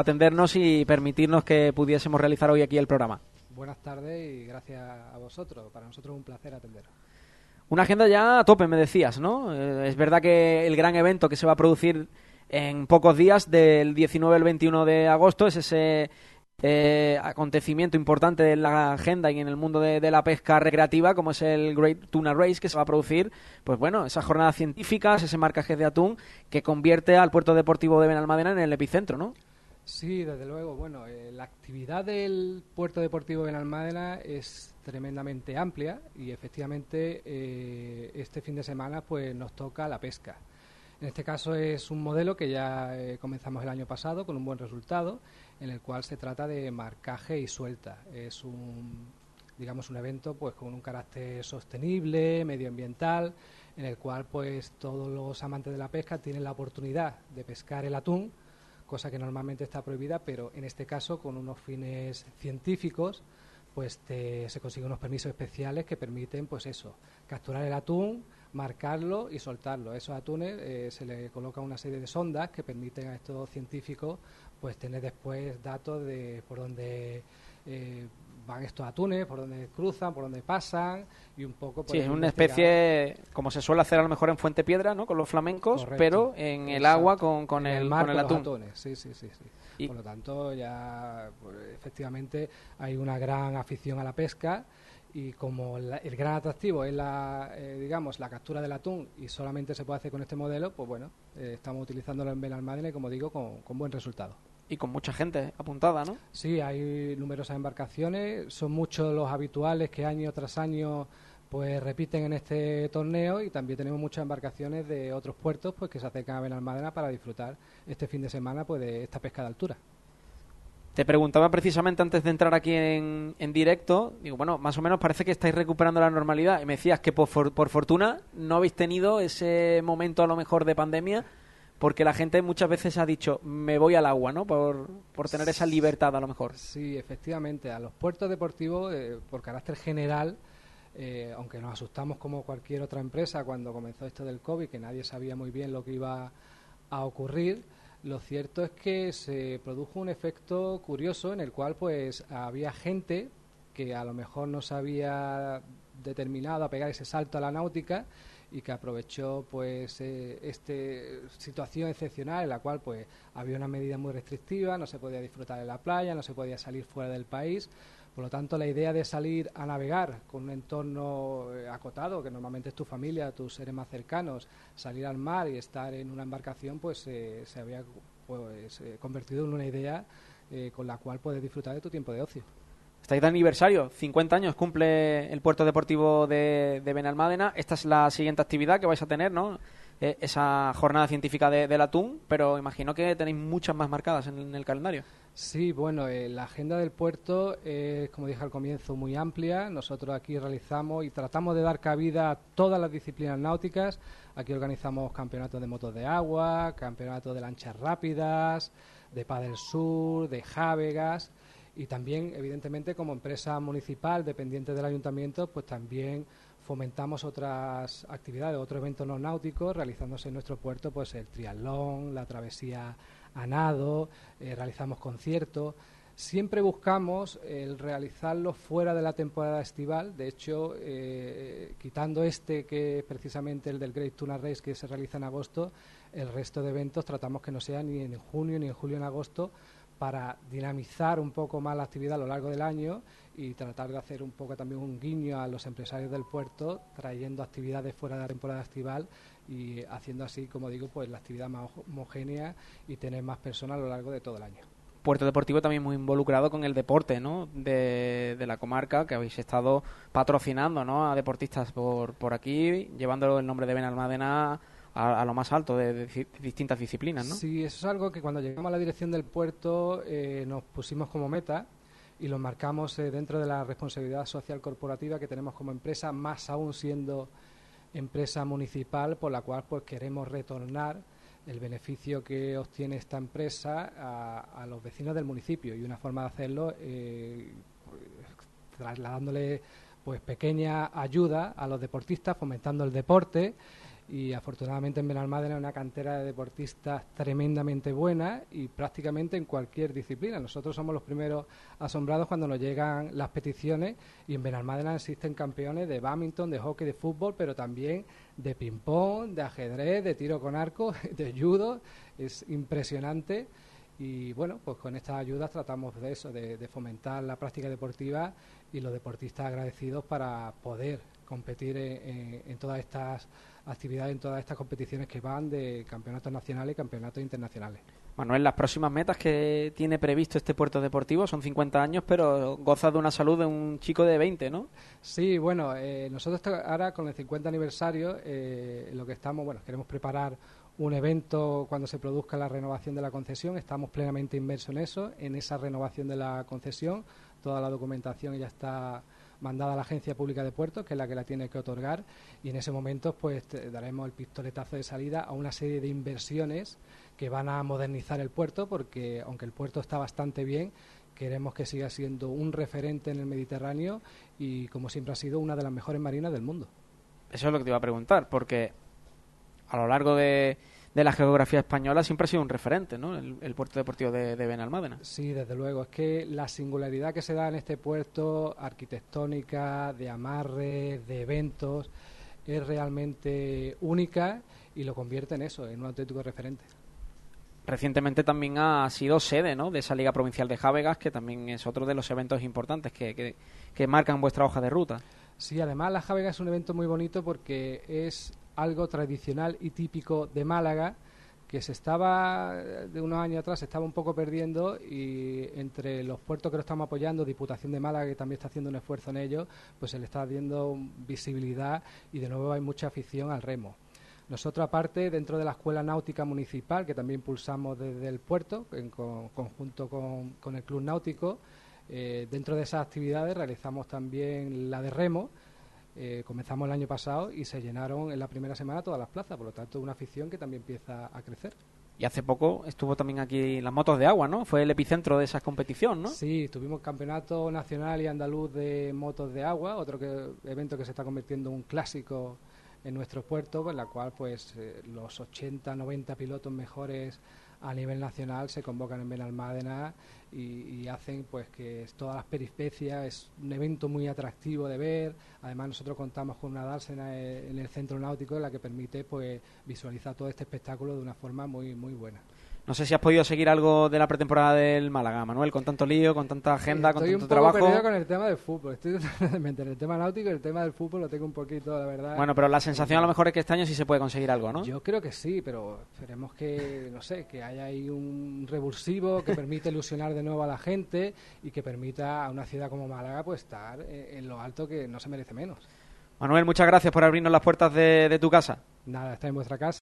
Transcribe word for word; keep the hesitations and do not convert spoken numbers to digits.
atendernos y permitirnos que pudiésemos realizar hoy aquí el programa. Buenas tardes y gracias a vosotros. Para nosotros es un placer atenderos. Una agenda ya a tope, me decías, ¿no? Eh, es verdad que el gran evento que se va a producir en pocos días, del diecinueve al veintiuno de agosto, es ese eh, acontecimiento importante en la agenda y en el mundo de, de la pesca recreativa, como es el Great Tuna Race, que se va a producir, pues bueno, esas jornadas científicas, ese marcaje de atún que convierte al puerto deportivo de Benalmádena en el epicentro, ¿no? Sí, desde luego. Bueno, eh, la actividad del puerto deportivo de Benalmádena es tremendamente amplia y efectivamente eh, este fin de semana pues nos toca la pesca. En este caso es un modelo que ya eh, comenzamos el año pasado con un buen resultado, en el cual se trata de marcaje y suelta. Es un, digamos, un evento pues con un carácter sostenible, medioambiental, en el cual pues todos los amantes de la pesca tienen la oportunidad de pescar el atún, cosa que normalmente está prohibida, pero en este caso con unos fines científicos pues te, se consiguen unos permisos especiales que permiten pues eso, capturar el atún, marcarlo y soltarlo. A esos atunes eh, se le coloca una serie de sondas que permiten a estos científicos pues tener después datos de por dónde eh, van estos atunes, por dónde cruzan, por dónde pasan y un poco... Sí, es una especie, como se suele hacer a lo mejor en Fuente Piedra, ¿no? Con los flamencos, correcto, pero en el Exacto. agua con, con, el, el mar, con el atún. Con los atunes. Sí, sí, sí, sí. Y... Por lo tanto, ya pues, efectivamente hay una gran afición a la pesca y como la, el gran atractivo es la, eh, digamos, la captura del atún y solamente se puede hacer con este modelo, pues bueno, eh, estamos utilizándolo en Benalmádena y como digo, con, con buen resultado. Y con mucha gente apuntada, ¿no? Sí, hay numerosas embarcaciones, son muchos los habituales que año tras año pues repiten en este torneo y también tenemos muchas embarcaciones de otros puertos pues que se acercan a Benalmádena para disfrutar este fin de semana pues de esta pesca de altura. Te preguntaba precisamente antes de entrar aquí en, en directo, digo, bueno, más o menos parece que estáis recuperando la normalidad y me decías que por, for, por fortuna no habéis tenido ese momento a lo mejor de pandemia, porque la gente muchas veces ha dicho, me voy al agua, ¿no? Por, por tener esa libertad a lo mejor. Sí, efectivamente. A los puertos deportivos, eh, por carácter general, eh, aunque nos asustamos como cualquier otra empresa cuando comenzó esto del COVID, que nadie sabía muy bien lo que iba a ocurrir, lo cierto es que se produjo un efecto curioso en el cual pues había gente que a lo mejor no se había determinado a pegar ese salto a la náutica y que aprovechó pues eh, esta situación excepcional en la cual pues había una medida muy restrictiva, no se podía disfrutar de la playa, no se podía salir fuera del país. Por lo tanto, la idea de salir a navegar con un entorno eh, acotado, que normalmente es tu familia, tus seres más cercanos, salir al mar y estar en una embarcación, pues eh, se había pues, eh, convertido en una idea eh, con la cual puedes disfrutar de tu tiempo de ocio. Estáis de aniversario, cincuenta años cumple el puerto deportivo de, de Benalmádena. Esta es la siguiente actividad que vais a tener, ¿no? Eh, esa jornada científica de, del atún, pero imagino que tenéis muchas más marcadas en, en el calendario. Sí, bueno, eh, la agenda del puerto es, como dije al comienzo, muy amplia. Nosotros aquí realizamos y tratamos de dar cabida a todas las disciplinas náuticas. Aquí organizamos campeonatos de motos de agua, campeonatos de lanchas rápidas, de paddle surf, de jávegas. Y también, evidentemente, como empresa municipal dependiente del ayuntamiento, pues también fomentamos otras actividades, otros eventos no náuticos, realizándose en nuestro puerto, pues el triatlón, la travesía a nado, eh, realizamos conciertos. Siempre buscamos el realizarlo fuera de la temporada estival. De hecho, eh, quitando este, que es precisamente el del Great Tuna Race, que se realiza en agosto, el resto de eventos tratamos que no sea ni en junio, ni en julio, ni en agosto, para dinamizar un poco más la actividad a lo largo del año y tratar de hacer un poco también un guiño a los empresarios del puerto, trayendo actividades fuera de la temporada estival y haciendo así, como digo, pues la actividad más homogénea y tener más personas a lo largo de todo el año. Puerto Deportivo también muy involucrado con el deporte, ¿no? De, de la comarca, que habéis estado patrocinando, ¿no? A deportistas por, por aquí, llevando el nombre de Benalmádena a, a lo más alto de, de, de distintas disciplinas, ¿no? Sí, eso es algo que cuando llegamos a la dirección del puerto eh, nos pusimos como meta y lo marcamos eh, dentro de la responsabilidad social corporativa que tenemos como empresa, más aún siendo empresa municipal, por la cual pues queremos retornar el beneficio que obtiene esta empresa a, a los vecinos del municipio, y una forma de hacerlo eh, pues, trasladándole pues pequeña ayuda a los deportistas, fomentando el deporte y afortunadamente en Benalmádena hay una cantera de deportistas tremendamente buena y prácticamente en cualquier disciplina. Nosotros somos los primeros asombrados cuando nos llegan las peticiones, y en Benalmádena existen campeones de bádminton, de hockey, de fútbol, pero también de ping-pong, de ajedrez, de tiro con arco, de judo. Es impresionante. Y bueno, pues con estas ayudas tratamos de eso, de, de fomentar la práctica deportiva y los deportistas agradecidos para poder competir en, en, en todas estas actividades, en todas estas competiciones que van de campeonatos nacionales y campeonatos internacionales. Manuel, las próximas metas que tiene previsto este puerto deportivo son cincuenta años, pero goza de una salud de un chico de veinte, ¿no? Sí, bueno, eh, nosotros ahora con el cincuenta aniversario, eh, lo que estamos, bueno, queremos preparar un evento cuando se produzca la renovación de la concesión. Estamos plenamente inmersos en eso, en esa renovación de la concesión. Toda la documentación ya está mandada a la Agencia Pública de Puertos, que es la que la tiene que otorgar, y en ese momento pues daremos el pistoletazo de salida a una serie de inversiones que van a modernizar el puerto, porque aunque el puerto está bastante bien, queremos que siga siendo un referente en el Mediterráneo y, como siempre ha sido, una de las mejores marinas del mundo. Eso es lo que te iba a preguntar, porque a lo largo de, de la geografía española siempre ha sido un referente, ¿no? El, el puerto deportivo de, de Benalmádena. Sí, desde luego. Es que la singularidad que se da en este puerto, arquitectónica, de amarres, de eventos, es realmente única y lo convierte en eso, en un auténtico referente. Recientemente también ha sido sede, ¿no?, de esa Liga Provincial de Jávegas, que también es otro de los eventos importantes que, que, que marcan vuestra hoja de ruta. Sí, además la Jávegas es un evento muy bonito porque es algo tradicional y típico de Málaga, que se estaba, de unos años atrás, se estaba un poco perdiendo, y entre los puertos que lo estamos apoyando, Diputación de Málaga, que también está haciendo un esfuerzo en ello, pues se le está dando visibilidad y de nuevo hay mucha afición al remo. Nosotros, aparte, dentro de la Escuela Náutica Municipal, que también impulsamos desde el puerto, en con, conjunto con, con el Club Náutico, eh, dentro de esas actividades realizamos también la de remo. Eh, comenzamos el año pasado y se llenaron en la primera semana todas las plazas, por lo tanto una afición que también empieza a crecer. Y hace poco estuvo también aquí las motos de agua, ¿no? Fue el epicentro de esa competición, ¿no? Sí, tuvimos Campeonato Nacional y Andaluz de Motos de Agua, otro que, evento que se está convirtiendo en un clásico en nuestro puerto, en la cual pues eh, los ochenta, noventa pilotos mejores a nivel nacional se convocan en Benalmádena y, y hacen pues que todas las peripecias, es un evento muy atractivo de ver. Además nosotros contamos con una dársena en el centro náutico, en la que permite pues visualizar todo este espectáculo de una forma muy muy buena. No sé si has podido seguir algo de la pretemporada del Málaga, Manuel, con tanto lío, con tanta agenda, Estoy con tanto un poco trabajo. perdido con el tema del fútbol. Estoy totalmente en el tema náutico y el tema del fútbol lo tengo un poquito, la verdad. Bueno, pero la sensación a lo mejor es que este año sí se puede conseguir algo, ¿no? Yo creo que sí, pero esperemos que, no sé, que haya ahí un revulsivo que permita ilusionar de nuevo a la gente y que permita a una ciudad como Málaga pues estar en lo alto, que no se merece menos. Manuel, muchas gracias por abrirnos las puertas de, de tu casa. Nada, está en vuestra casa.